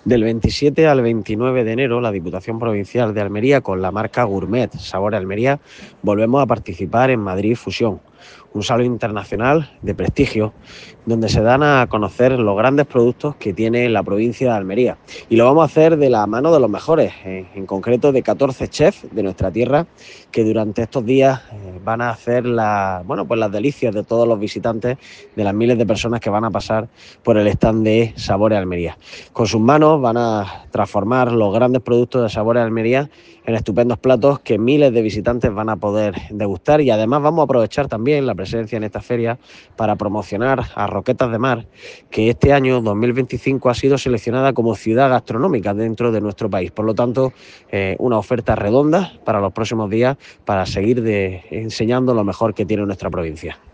Del 27 al 29 de enero, la Diputación Provincial de Almería, con la marca Gourmet Sabor Almería, volvemos a participar en Madrid Fusión, un salón internacional de prestigio, donde se dan a conocer los grandes productos que tiene la provincia de Almería. Y lo vamos a hacer de la mano de los mejores, en concreto de 14 chefs de nuestra tierra, que durante estos días van a hacer pues las delicias de todos los visitantes, de las miles de personas que van a pasar por el stand de Sabores Almería. Con sus manos van a transformar los grandes productos de Sabores Almería en estupendos platos que miles de visitantes van a poder degustar, y además vamos a aprovechar también la presencia en esta feria para promocionar a Roquetas de Mar, que este año 2025 ha sido seleccionada como ciudad gastronómica dentro de nuestro país. Por lo tanto, una oferta redonda para los próximos días para seguir enseñando lo mejor que tiene nuestra provincia.